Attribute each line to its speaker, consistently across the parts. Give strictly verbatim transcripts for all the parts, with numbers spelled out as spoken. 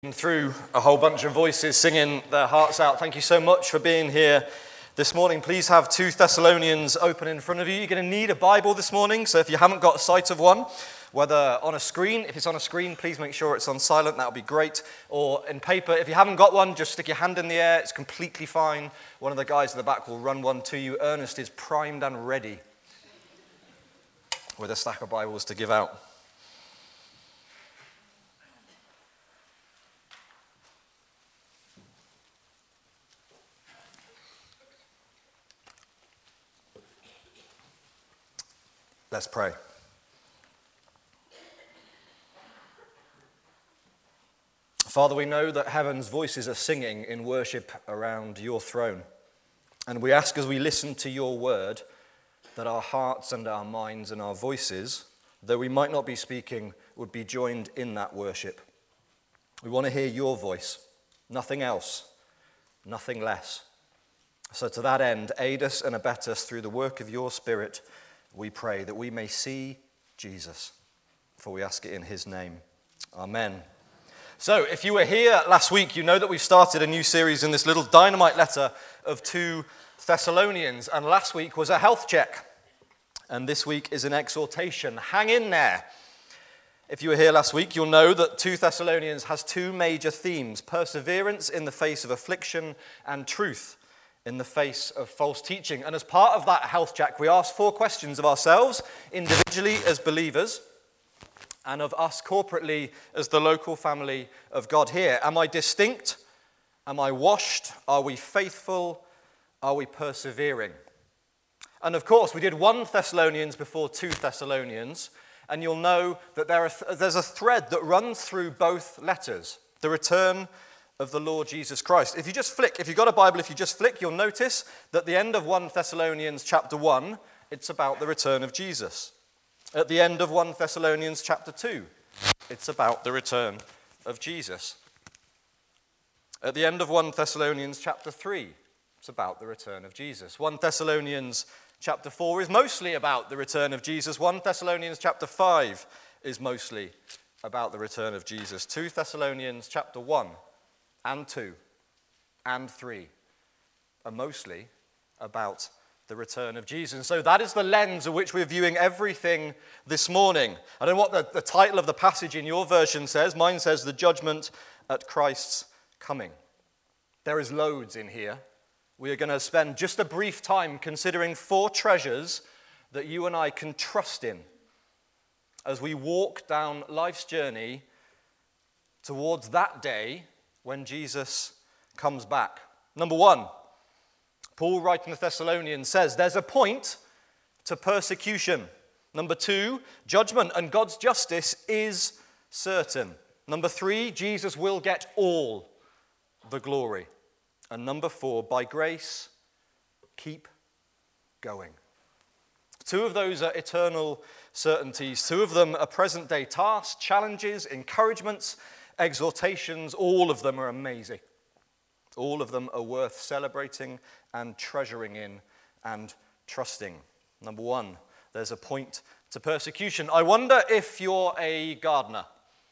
Speaker 1: Through a whole bunch of voices singing their hearts out. Thank you so much for being here this morning. Please have two Thessalonians open in front of you. You're going to need a Bible this morning, so if you haven't got a sight of one, whether on a screen, if it's on a screen, please make sure it's on silent, that would be great, or in paper. If you haven't got one, just stick your hand in the air, it's completely fine. One of the guys in the back will run one to you. Ernest is primed and ready with a stack of Bibles to give out. Let's pray. Father, we know that heaven's voices are singing in worship around your throne. And we ask as we listen to your word that our hearts and our minds and our voices, though we might not be speaking, would be joined in that worship. We want to hear your voice, nothing else, nothing less. So to that end, aid us and abet us through the work of your Spirit, we pray, that we may see Jesus, for we ask it in his name. Amen. So, if you were here last week, you know that we've started a new series in this little dynamite letter of two Thessalonians, and last week was a health check, and this week is an exhortation. Hang in there. If you were here last week, you'll know that two Thessalonians has two major themes: perseverance in the face of affliction and truth in the face of false teaching. And as part of that health check, we asked four questions of ourselves, individually as believers, and of us corporately as the local family of God here. Am I distinct? Am I washed? Are we faithful? Are we persevering? And of course, we did one Thessalonians before two Thessalonians, and you'll know that there are th- there's a thread that runs through both letters, the return of the Lord Jesus Christ. If you just flick, if you've got a Bible, if you just flick, you'll notice that at the end of First Thessalonians chapter one, it's about the return of Jesus. At the end of First Thessalonians chapter two, it's about the return of Jesus. At the end of First Thessalonians chapter three, it's about the return of Jesus. First Thessalonians chapter four is mostly about the return of Jesus. First Thessalonians chapter five is mostly about the return of Jesus. Second Thessalonians chapter one and two and three are mostly about the return of Jesus. And so that is the lens of which we're viewing everything this morning. I don't know what the, the title of the passage in your version says. Mine says the judgment at Christ's coming. There is loads in here. We are going to spend just a brief time considering four treasures that you and I can trust in as we walk down life's journey towards that day when Jesus comes back. Number one, Paul, writing to the Thessalonians, says there's a point to persecution. Number two, judgment and God's justice is certain. Number three, Jesus will get all the glory. And number four, by grace, keep going. Two of those are eternal certainties. Two of them are present-day tasks, challenges, encouragements, exhortations. All of them are amazing. All of them are worth celebrating and treasuring in and trusting. Number one, there's a point to persecution. I wonder if you're a gardener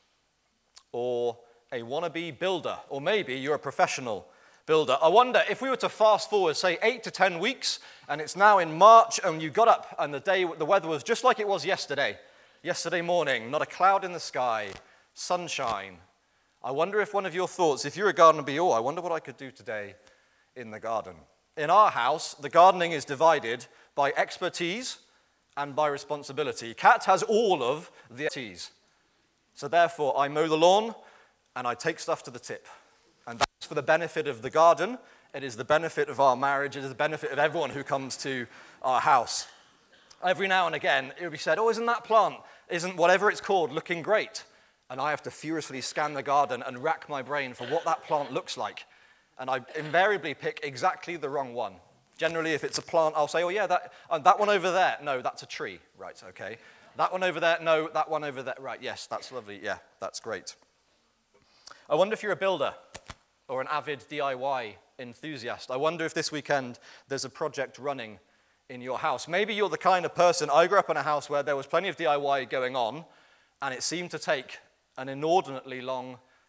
Speaker 1: or a wannabe builder, or maybe you're a professional builder. I wonder if we were to fast forward, say, eight to ten weeks, and it's now in March, and you got up and the day, the weather was just like it was yesterday. Yesterday morning, not a cloud in the sky, sunshine. I wonder if one of your thoughts, if you're a gardener, be, oh, I wonder what I could do today in the garden. In our house, the gardening is divided by expertise and by responsibility. Kat has all of the expertise. So therefore, I mow the lawn and I take stuff to the tip. And that's for the benefit of the garden. It is the benefit of our marriage. It is the benefit of everyone who comes to our house. Every now and again, it will be said, oh, isn't that plant, isn't whatever it's called, looking great? And I have to furiously scan the garden and rack my brain for what that plant looks like. And I invariably pick exactly the wrong one. Generally, if it's a plant, I'll say, oh yeah, that, uh, that one over there. No, that's a tree. Right, okay. That one over there. No, that one over there. Right, yes, that's lovely. Yeah, that's great. I wonder if you're a builder or an avid D I Y enthusiast. I wonder if this weekend there's a project running in your house. Maybe you're the kind of person, I grew up in a house where there was plenty of D I Y going on, and it seemed to take an inordinately long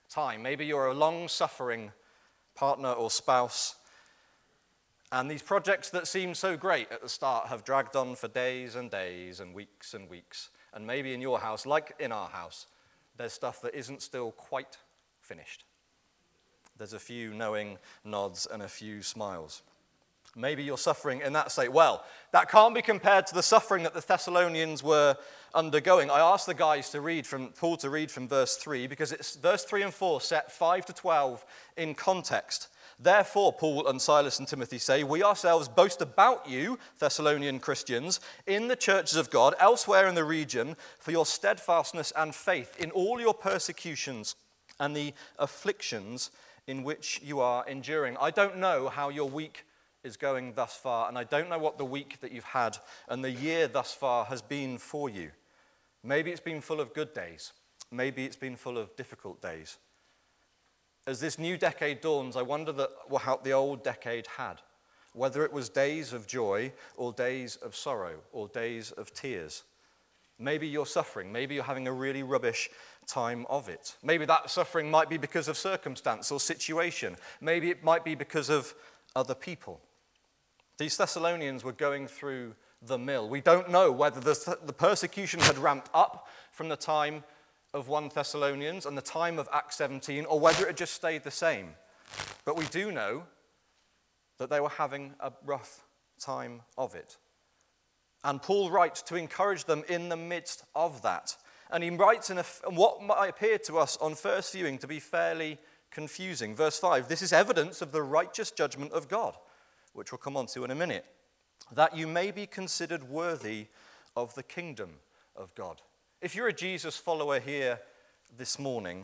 Speaker 1: time. Maybe you're a long-suffering partner or spouse, and these projects that seem so great at the start have dragged on for days and days and weeks and weeks. And maybe in your house, like in our house, there's stuff that isn't still quite finished. There's a few knowing nods and a few smiles. Maybe you're suffering in that state. Well, that can't be compared to the suffering that the Thessalonians were undergoing. I asked the guys to read from Paul to read from verse three, because it's verse three and four set five to twelve in context. Therefore, Paul and Silas and Timothy say, we ourselves boast about you, Thessalonian Christians, in the churches of God, elsewhere in the region, for your steadfastness and faith in all your persecutions and the afflictions in which you are enduring. I don't know how your week is going thus far, and I don't know what the week that you've had and the year thus far has been for you. Maybe it's been full of good days. Maybe it's been full of difficult days. As this new decade dawns, I wonder that how the old decade had, whether it was days of joy or days of sorrow or days of tears. Maybe you're suffering. Maybe you're having a really rubbish time of it. Maybe that suffering might be because of circumstance or situation. Maybe it might be because of other people. These Thessalonians were going through the mill. We don't know whether the, the persecution had ramped up from the time of First Thessalonians and the time of Acts seventeen, or whether it had just stayed the same. But we do know that they were having a rough time of it. And Paul writes to encourage them in the midst of that. And he writes in a, what might appear to us on first viewing to be fairly confusing. Verse five, this is evidence of the righteous judgment of God, which we'll come on to in a minute, that you may be considered worthy of the kingdom of God. If you're a Jesus follower here this morning,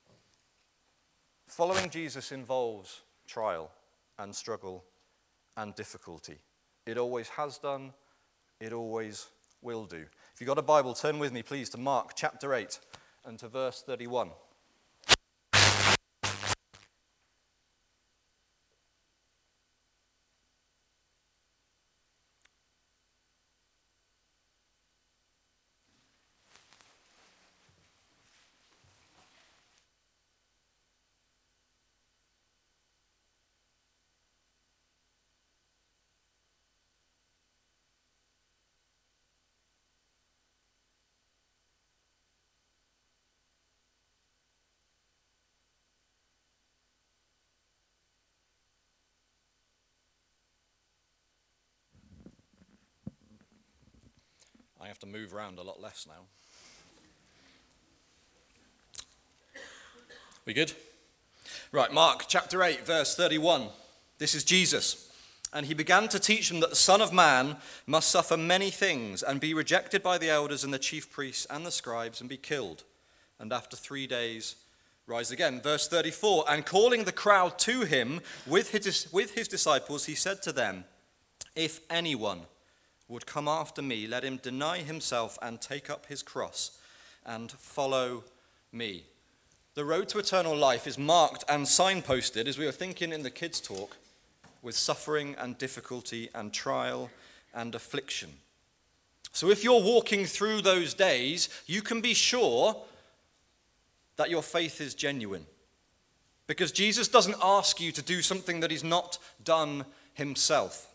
Speaker 1: following Jesus involves trial and struggle and difficulty. It always has done, it always will do. If you've got a Bible, turn with me please to Mark chapter eight and to verse thirty-one. I have to move around a lot less now. We good? Right, Mark chapter eight, verse thirty-one. This is Jesus. And he began to teach them that the Son of Man must suffer many things and be rejected by the elders and the chief priests and the scribes and be killed, and after three days rise again. Verse thirty-four, and calling the crowd to him with his, with his disciples, he said to them, if anyone would come after me, let him deny himself and take up his cross and follow me. The road to eternal life is marked and signposted, as we were thinking in the kids' talk, with suffering and difficulty and trial and affliction. So if you're walking through those days, you can be sure that your faith is genuine. Because Jesus doesn't ask you to do something that he's not done himself.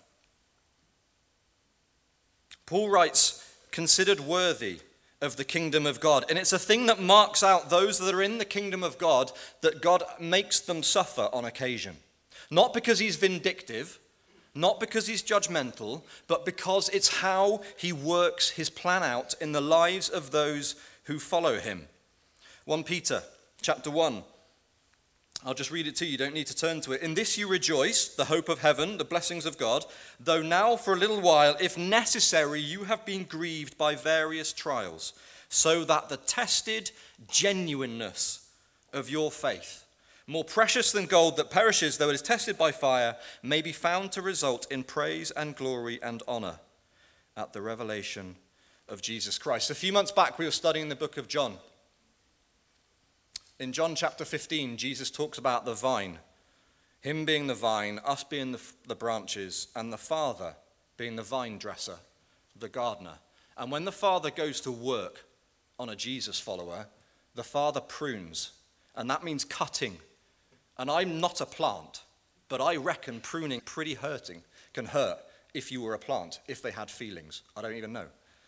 Speaker 1: Paul writes, considered worthy of the kingdom of God. And it's a thing that marks out those that are in the kingdom of God, that God makes them suffer on occasion. Not because he's vindictive, not because he's judgmental, but because it's how he works his plan out in the lives of those who follow him. First Peter chapter one. I'll just read it to you, you don't need to turn to it. In this you rejoice, the hope of heaven, the blessings of God, though now for a little while, if necessary, you have been grieved by various trials, so that the tested genuineness of your faith, more precious than gold that perishes, though it is tested by fire, may be found to result in praise and glory and honor at the revelation of Jesus Christ. A few months back, we were studying the book of John. In John chapter fifteen, Jesus talks about the vine, him being the vine, us being the, the branches, and the Father being the vine dresser, the gardener. And when the Father goes to work on a Jesus follower, the Father prunes And that means cutting. And I'm not a plant, but I reckon pruning pretty hurting can hurt if you were a plant, if they had feelings. I don't even know.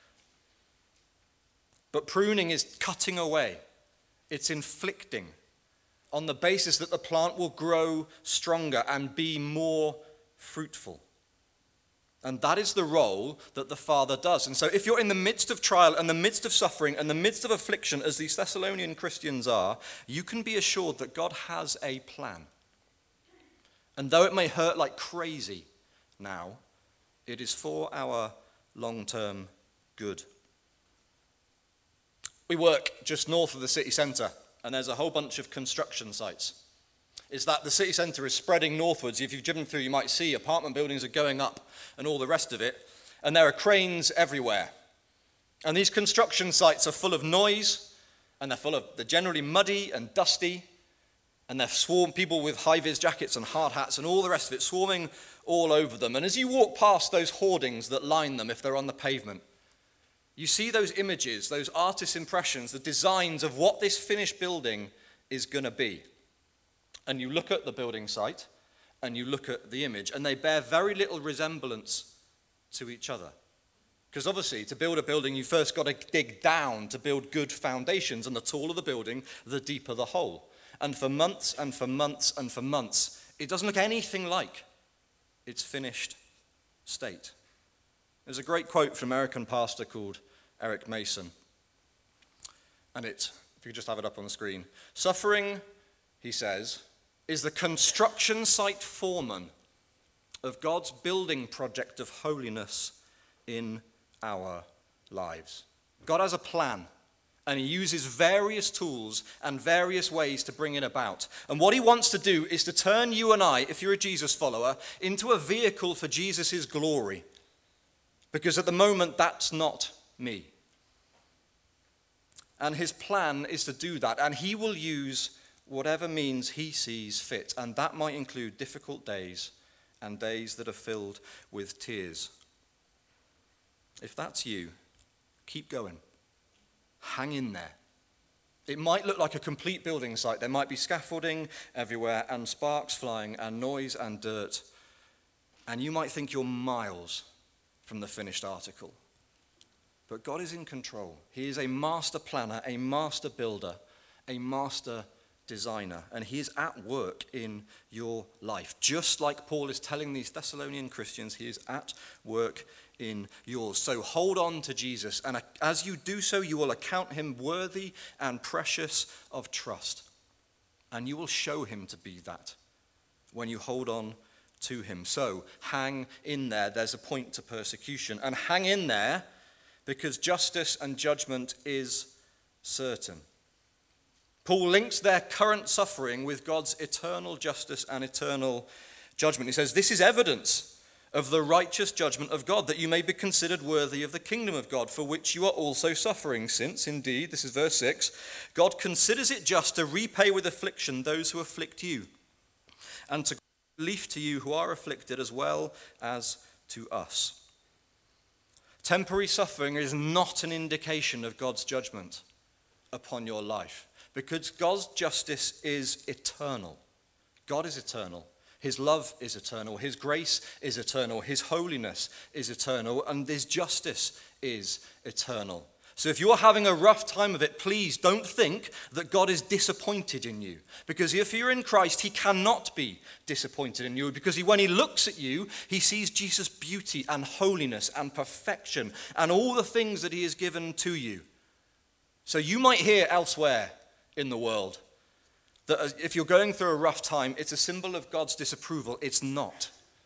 Speaker 1: But pruning is cutting away. It's inflicting on the basis that the plant will grow stronger and be more fruitful. And that is the role that the Father does. And so if you're in the midst of trial and the midst of suffering and the midst of affliction, as these Thessalonian Christians are, you can be assured that God has a plan. And though it may hurt like crazy now, it is for our long-term good. We work just north of the city centre, and there's a whole bunch of construction sites. Is that the city centre is spreading northwards. If you've driven through, you might see apartment buildings are going up and all the rest of it. And there are cranes everywhere. And these construction sites are full of noise, and they're full of, they're generally muddy and dusty, and they're swarm people with high-vis jackets and hard hats and all the rest of it swarming all over them. And as you walk past those hoardings that line them, if they're on the pavement, you see those images, those artist impressions, the designs of what this finished building is going to be. And you look at the building site, and you look at the image, and they bear very little resemblance to each other. Because obviously, to build a building, you first got to dig down to build good foundations, and the taller the building, the deeper the hole. And for months and for months and for months, it doesn't look anything like its finished state. There's a great quote from an American pastor called Eric Mason. And it's, if you could just have it up on the screen. Suffering, he says, is the construction site foreman of God's building project of holiness in our lives. God has a plan, and he uses various tools and various ways to bring it about. And what he wants to do is to turn you and I, if you're a Jesus follower, into a vehicle for Jesus' glory. Because at the moment, that's not me. And his plan is to do that, and he will use whatever means he sees fit, and that might include difficult days and days that are filled with tears. If that's you, keep going. Hang in there. It might look like a complete building site. There might be scaffolding everywhere and sparks flying and noise and dirt, and you might think you're miles from the finished article. But God is in control. He is a master planner, a master builder, a master designer, and he is at work in your life. Just like Paul is telling these Thessalonian Christians, he is at work in yours. So hold on to Jesus, and as you do so, you will account him worthy and precious of trust. And you will show him to be that when you hold on to him. So hang in there. There's a point to persecution. And hang in there because justice and judgment is certain. Paul links their current suffering with God's eternal justice and eternal judgment. He says, this is evidence of the righteous judgment of God, that you may be considered worthy of the kingdom of God, for which you are also suffering, since, indeed, this is verse six, God considers it just to repay with affliction those who afflict you, and to give relief to you who are afflicted as well as to us. Temporary suffering is not an indication of God's judgment upon your life, because God's justice is eternal. God is eternal. His love is eternal. His grace is eternal. His holiness is eternal. And his justice is eternal. So if you're having a rough time of it, please don't think that God is disappointed in you. Because if you're in Christ, he cannot be disappointed in you. Because he, when he looks at you, he sees Jesus' beauty and holiness and perfection and all the things that he has given to you. So you might hear elsewhere in the world that if you're going through a rough time, it's a symbol of God's disapproval. It's not.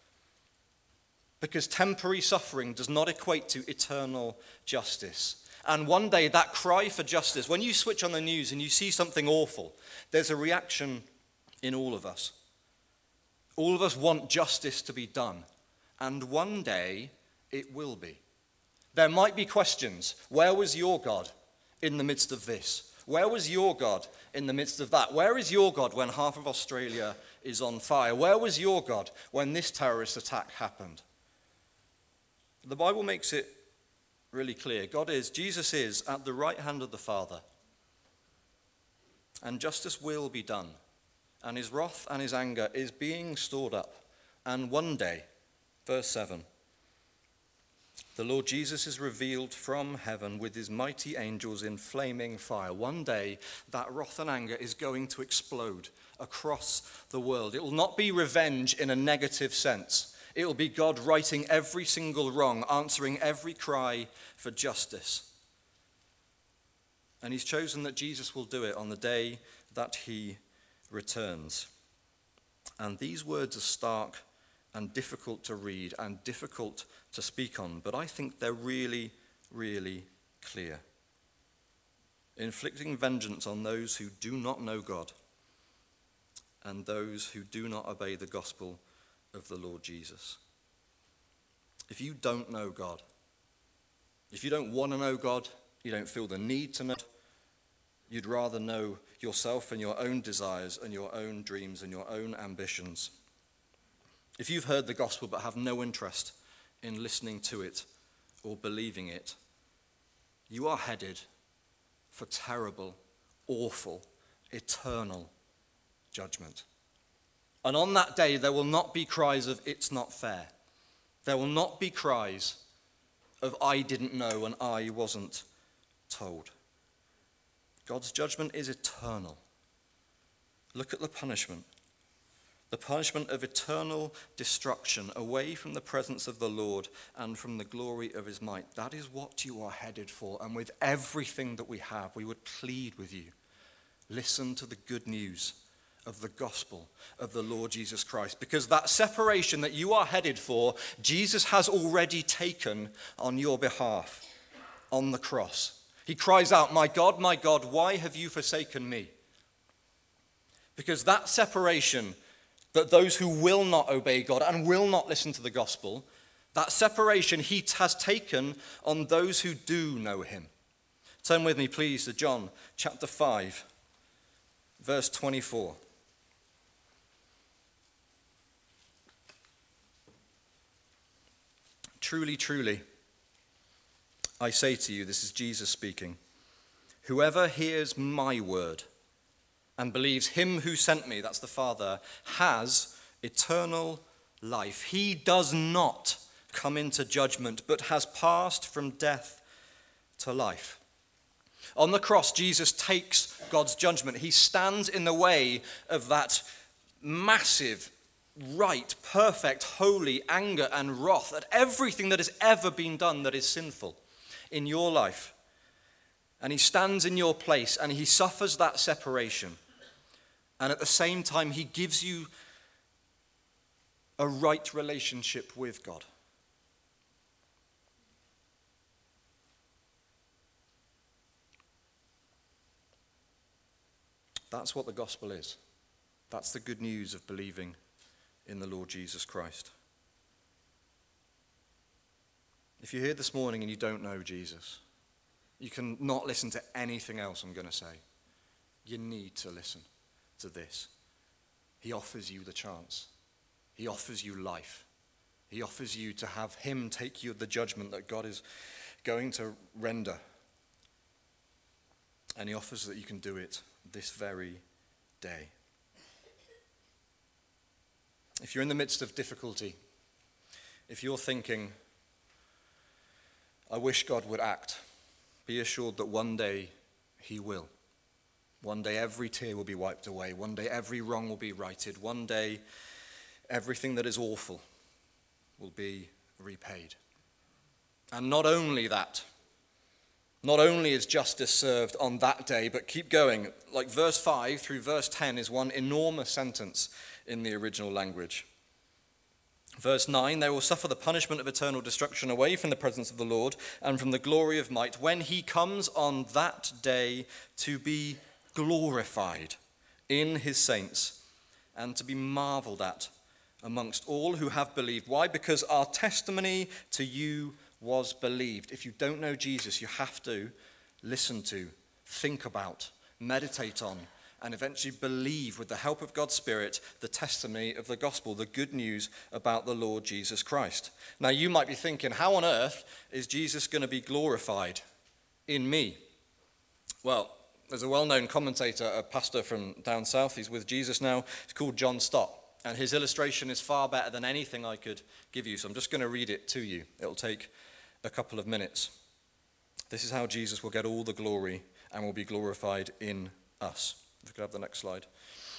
Speaker 1: Because temporary suffering does not equate to eternal justice. And one day that cry for justice, when you switch on the news and you see something awful, there's a reaction in all of us. All of us want justice to be done. And one day it will be. There might be questions. Where was your God in the midst of this? Where was your God in the midst of that? Where is your God when half of Australia is on fire? Where was your God when this terrorist attack happened? The Bible makes it really clear. God is, Jesus is at the right hand of the Father. and justice will be done, and his wrath and his anger is being stored up. And one day, verse seven, the Lord Jesus is revealed from heaven with his mighty angels in flaming fire. One day, that wrath and anger is going to explode across the world. It will not be revenge in a negative sense. It will be God righting every single wrong, answering every cry for justice. And he's chosen that Jesus will do it on the day that he returns. And these words are stark and difficult to read and difficult to speak on, but I think they're really, really clear. Inflicting vengeance on those who do not know God and those who do not obey the gospel of the Lord Jesus. If you don't know God, if you don't want to know God, you don't feel the need to know, you'd rather know yourself and your own desires and your own dreams and your own ambitions. If you've heard the gospel but have no interest in listening to it or believing it, you are headed for terrible, awful, eternal judgment. And on that day, there will not be cries of, "It's not fair." There will not be cries of, "I didn't know and I wasn't told." God's judgment is eternal. Look at the punishment. The punishment of eternal destruction away from the presence of the Lord and from the glory of his might. That is what you are headed for. And with everything that we have, we would plead with you. Listen to the good news of the gospel of the Lord Jesus Christ. Because that separation that you are headed for, Jesus has already taken on your behalf on the cross. He cries out, "My God, my God, why have you forsaken me?" Because that separation, that those who will not obey God and will not listen to the gospel, that separation he has taken on those who do know him. Turn with me, please, to John chapter five, verse twenty-four. Truly, truly, I say to you, this is Jesus speaking, whoever hears my word and believes him who sent me, that's the Father, has eternal life. He does not come into judgment, but has passed from death to life. On the cross, Jesus takes God's judgment. He stands in the way of that massive, right, perfect, holy anger and wrath at everything that has ever been done that is sinful in your life. And he stands in your place and he suffers that separation. And at the same time, he gives you a right relationship with God. That's what the gospel is. That's the good news of believing in the Lord Jesus Christ. If you're here this morning and you don't know Jesus, you can not listen to anything else I'm going to say. You need to listen to this. He offers you the chance. He offers you life. He offers you to have him take you the judgment that God is going to render. And he offers that you can do it this very day. If you're in the midst of difficulty, if you're thinking, I wish God would act, be assured that one day he will. One day every tear will be wiped away. One day every wrong will be righted. One day everything that is awful will be repaid. And not only that, not only is justice served on that day, but keep going. Like verse five through verse ten is one enormous sentence in the original language. Verse nine, they will suffer the punishment of eternal destruction away from the presence of the Lord and from the glory of might when he comes on that day to be glorified in his saints and to be marveled at amongst all who have believed. Why? Because our testimony to you was believed. If you don't know Jesus, you have to listen to, think about, meditate on, and eventually believe with the help of God's Spirit the testimony of the gospel, the good news about the Lord Jesus Christ. Now you might be thinking, how on earth is Jesus going to be glorified in me? Well, There's a well-known commentator, a pastor from down south. He's with Jesus now. He's called John Stott. And his illustration is far better than anything I could give you. So I'm just going to read it to you. It'll take a couple of minutes. This is how Jesus will get all the glory and will be glorified in us. If we could have the next slide.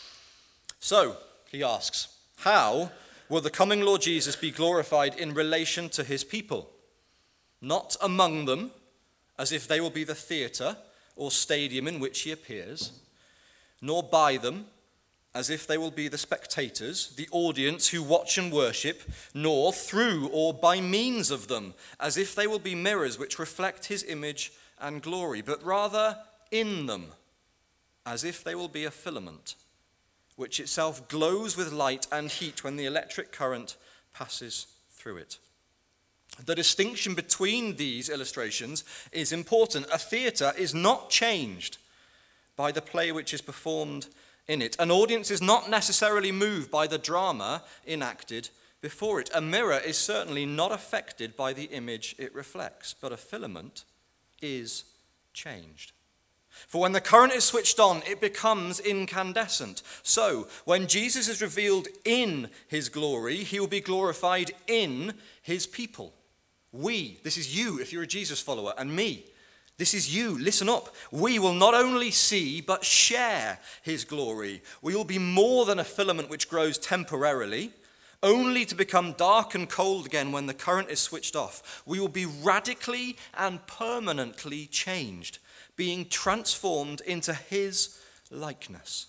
Speaker 1: So, he asks, how will the coming Lord Jesus be glorified in relation to his people? Not among them, as if they will be the theatre or stadium in which he appears, nor by them, as if they will be the spectators, the audience who watch and worship, nor through or by means of them, as if they will be mirrors which reflect his image and glory, but rather in them, as if they will be a filament, which itself glows with light and heat when the electric current passes through it. The distinction between these illustrations is important. A theatre is not changed by the play which is performed in it. An audience is not necessarily moved by the drama enacted before it. A mirror is certainly not affected by the image it reflects, but a filament is changed. For when the current is switched on, it becomes incandescent. So, when Jesus is revealed in his glory, he will be glorified in his people. We, this is you if you're a Jesus follower, and me. This is you, listen up. We will not only see, but share his glory. We will be more than a filament which grows temporarily, only to become dark and cold again when the current is switched off. We will be radically and permanently changed, being transformed into his likeness.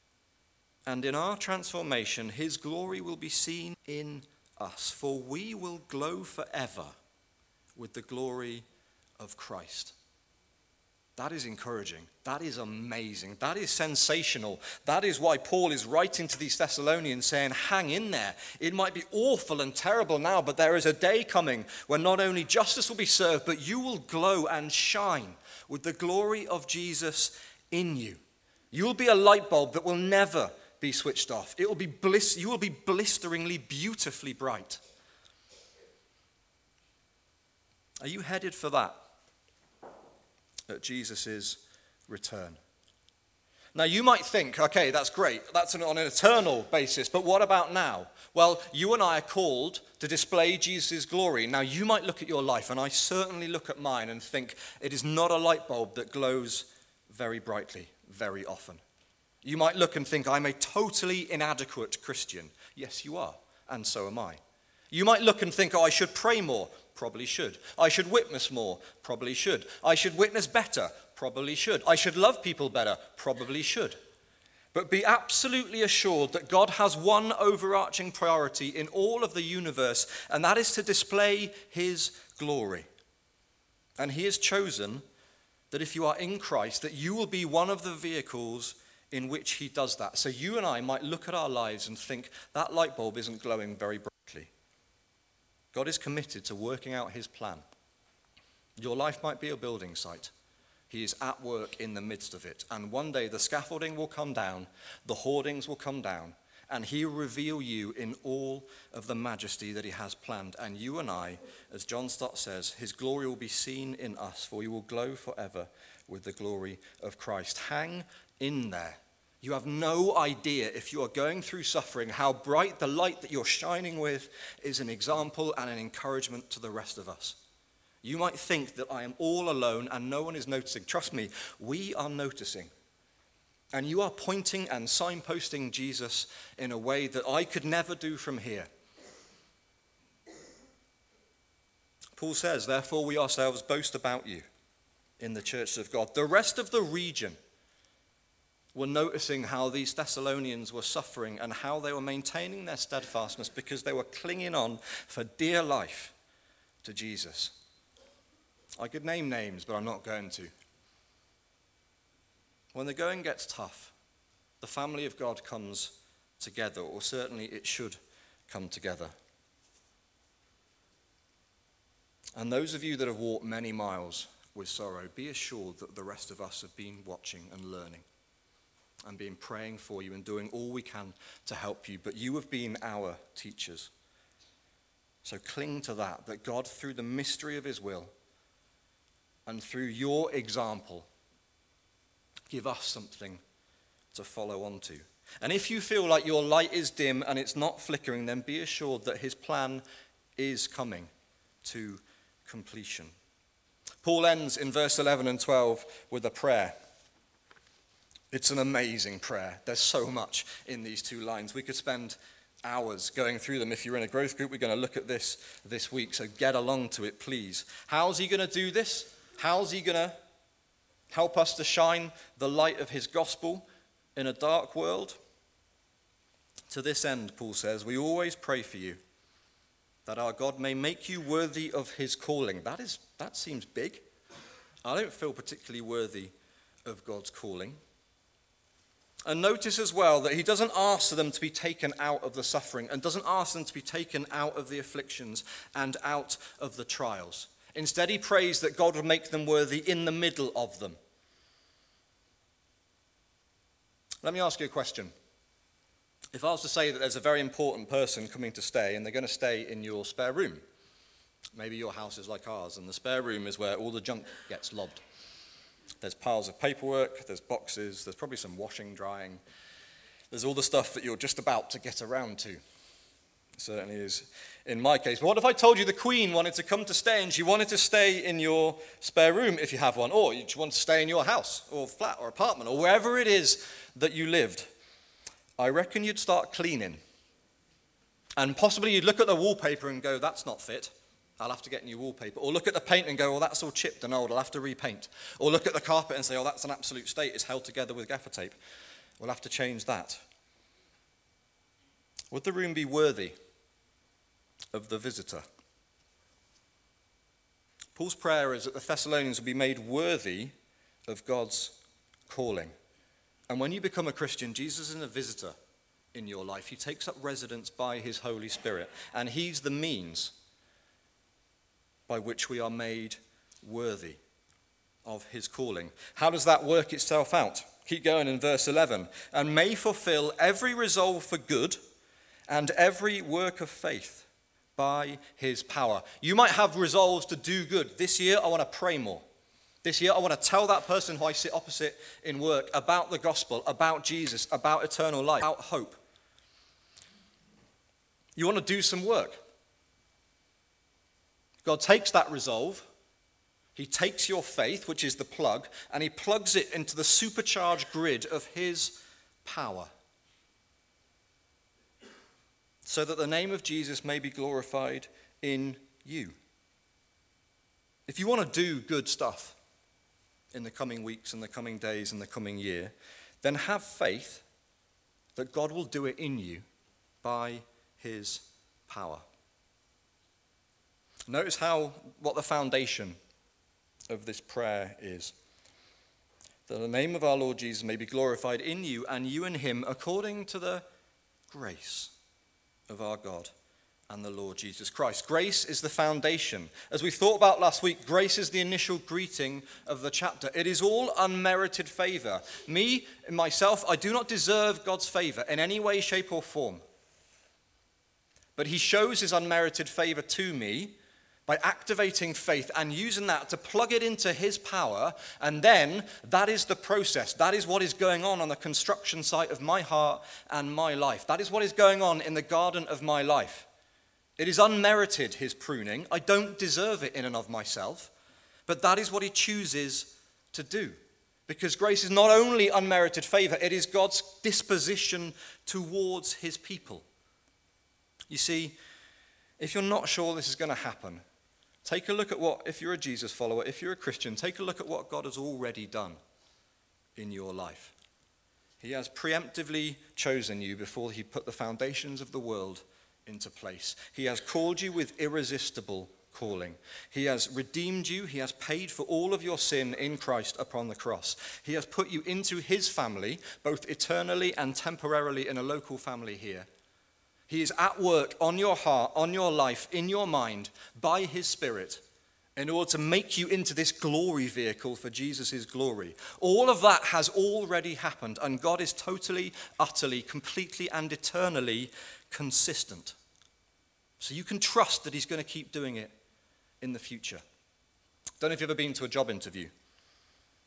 Speaker 1: And in our transformation, his glory will be seen in us, for we will glow forever with the glory of Christ. That is encouraging. That is amazing. That is sensational. That is why Paul is writing to these Thessalonians saying, hang in there. It might be awful and terrible now, but there is a day coming when not only justice will be served, but you will glow and shine with the glory of Jesus in you. You will be a light bulb that will never be switched off. It will be bliss, you will be blisteringly, beautifully bright. Are you headed for that? At Jesus' return. Now you might think, okay, that's great. That's an, on an eternal basis, but what about now? Well, you and I are called to display Jesus' glory. Now you might look at your life, and I certainly look at mine and think it is not a light bulb that glows very brightly, very often. You might look and think, I'm a totally inadequate Christian. Yes, you are, and so am I. You might look and think, oh, I should pray more. Probably should. I should witness more. Probably should. I should witness better. Probably should. I should love people better. Probably should. But be absolutely assured that God has one overarching priority in all of the universe, and that is to display his glory. And he has chosen that if you are in Christ, that you will be one of the vehicles in which he does that. So you and I might look at our lives and think, that light bulb isn't glowing very brightly. God is committed to working out his plan. Your life might be a building site. He is at work in the midst of it. And one day the scaffolding will come down, the hoardings will come down, and he will reveal you in all of the majesty that he has planned. And you and I, as John Stott says, his glory will be seen in us, for we will glow forever with the glory of Christ. Hang in there. You have no idea, if you are going through suffering, how bright the light that you're shining with is an example and an encouragement to the rest of us. You might think that I am all alone and no one is noticing. Trust me, we are noticing. And you are pointing and signposting Jesus in a way that I could never do from here. Paul says, therefore we ourselves boast about you in the church of God. The rest of the region were noticing how these Thessalonians were suffering and how they were maintaining their steadfastness because they were clinging on for dear life to Jesus. I could name names, but I'm not going to. When the going gets tough, the family of God comes together, or certainly it should come together. And those of you that have walked many miles with sorrow, be assured that the rest of us have been watching and learning and been praying for you and doing all we can to help you. But you have been our teachers. So cling to that, that God, through the mystery of his will and through your example, give us something to follow on to. And if you feel like your light is dim and it's not flickering, then be assured that his plan is coming to completion. Paul ends in verse eleven and twelve with a prayer. It's an amazing prayer. There's so much in these two lines. We could spend hours going through them. If you're in a growth group, we're going to look at this this week, so get along to it, please. How's he going to do this? How's he going to help us to shine the light of his gospel in a dark world? To this end, Paul says, we always pray for you, that our God may make you worthy of his calling. That is, that seems big. I don't feel particularly worthy of God's calling. And notice as well that he doesn't ask them to be taken out of the suffering and doesn't ask them to be taken out of the afflictions and out of the trials. Instead, he prays that God would make them worthy in the middle of them. Let me ask you a question. If I was to say that there's a very important person coming to stay and they're going to stay in your spare room, maybe your house is like ours and the spare room is where all the junk gets lobbed. There's piles of paperwork, there's boxes, there's probably some washing, drying. There's all the stuff that you're just about to get around to. It certainly is in my case. But what if I told you the Queen wanted to come to stay and she wanted to stay in your spare room if you have one, or you want to stay in your house or flat or apartment or wherever it is that you lived? I reckon you'd start cleaning. And possibly you'd look at the wallpaper and go, that's not fit. I'll have to get new wallpaper. Or look at the paint and go, well, that's all chipped and old. I'll have to repaint. Or look at the carpet and say, oh, that's an absolute state. It's held together with gaffer tape. We'll have to change that. Would the room be worthy of the visitor? Paul's prayer is that the Thessalonians will be made worthy of God's calling. And when you become a Christian, Jesus isn't a visitor in your life. He takes up residence by his Holy Spirit. And he's the means by which we are made worthy of his calling. How does that work itself out? Keep going in verse eleven. And may fulfill every resolve for good and every work of faith by his power. You might have resolves to do good. This year, I want to pray more. This year, I want to tell that person who I sit opposite in work about the gospel, about Jesus, about eternal life, about hope. You want to do some work. God takes that resolve, he takes your faith, which is the plug, and he plugs it into the supercharged grid of his power, so that the name of Jesus may be glorified in you. If you want to do good stuff in the coming weeks and the coming days and the coming year, then have faith that God will do it in you by his power. Notice how what the foundation of this prayer is. That the name of our Lord Jesus may be glorified in you and you in him according to the grace of our God and the Lord Jesus Christ. Grace is the foundation. As we thought about last week, grace is the initial greeting of the chapter. It is all unmerited favor. Me, myself, I do not deserve God's favor in any way, shape, or form. But he shows his unmerited favor to me by activating faith and using that to plug it into his power. And then that is the process. That is what is going on on the construction site of my heart and my life. That is what is going on in the garden of my life. It is unmerited, his pruning. I don't deserve it in and of myself. But that is what he chooses to do. Because grace is not only unmerited favor, it is God's disposition towards his people. You see, if you're not sure this is going to happen, take a look at what, if you're a Jesus follower, if you're a Christian, take a look at what God has already done in your life. He has preemptively chosen you before he put the foundations of the world into place. He has called you with irresistible calling. He has redeemed you. He has paid for all of your sin in Christ upon the cross. He has put you into his family, both eternally and temporarily in a local family here. He is at work on your heart, on your life, in your mind, by his Spirit, in order to make you into this glory vehicle for Jesus' glory. All of that has already happened, and God is totally, utterly, completely, and eternally consistent. So you can trust that he's going to keep doing it in the future. Don't know if you've ever been to a job interview.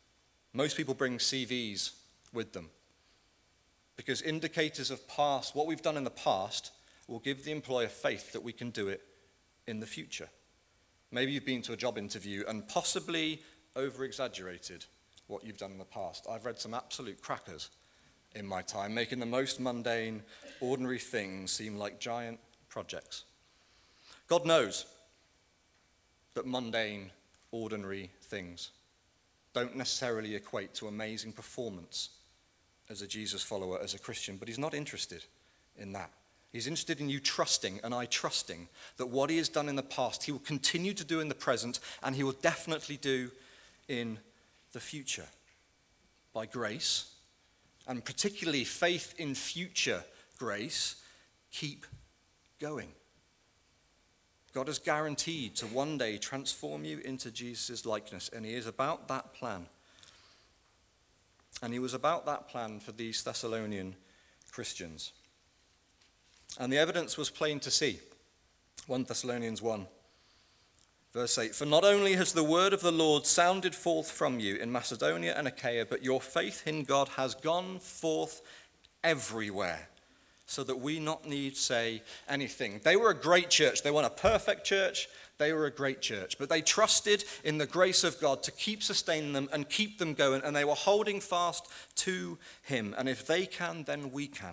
Speaker 1: Most people bring C Vs with them because indicators of past, what we've done in the past, will give the employer faith that we can do it in the future. Maybe you've been to a job interview and possibly over-exaggerated what you've done in the past. I've read some absolute crackers in my time, making the most mundane, ordinary things seem like giant projects. God knows that mundane, ordinary things don't necessarily equate to amazing performance as a Jesus follower, as a Christian, but he's not interested in that. He's interested in you trusting and I trusting that what he has done in the past, he will continue to do in the present, and he will definitely do in the future. By grace, and particularly faith in future grace, keep going. God has guaranteed to one day transform you into Jesus' likeness, and he is about that plan. And he was about that plan for these Thessalonian Christians. And the evidence was plain to see. First Thessalonians one, verse eight. For not only has the word of the Lord sounded forth from you in Macedonia and Achaia, but your faith in God has gone forth everywhere, so that we not need say anything. They were a great church. They weren't a perfect church. They were a great church. But they trusted in the grace of God to keep sustaining them and keep them going. And they were holding fast to him. And if they can, then we can.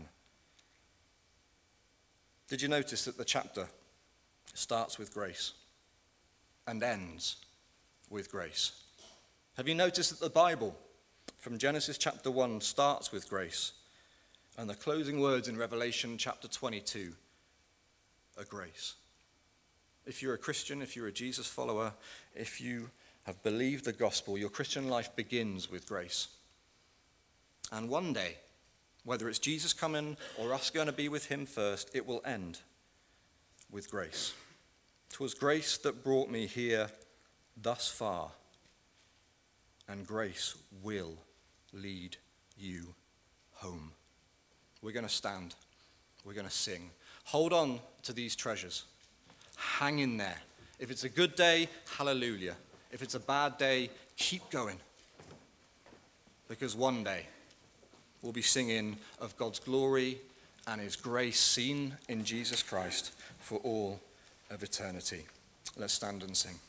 Speaker 1: Did you notice that the chapter starts with grace and ends with grace? Have you noticed that the Bible from Genesis chapter one starts with grace, and the closing words in Revelation chapter twenty-two are grace? If you're a Christian, if you're a Jesus follower, if you have believed the gospel, your Christian life begins with grace. And one day, whether it's Jesus coming or us going to be with him first, it will end with grace. 'Twas grace that brought me here thus far, and grace will lead you home. We're going to stand. We're going to sing. Hold on to these treasures. Hang in there. If it's a good day, hallelujah. If it's a bad day, keep going. Because one day we'll be singing of God's glory and his grace seen in Jesus Christ for all of eternity. Let's stand and sing.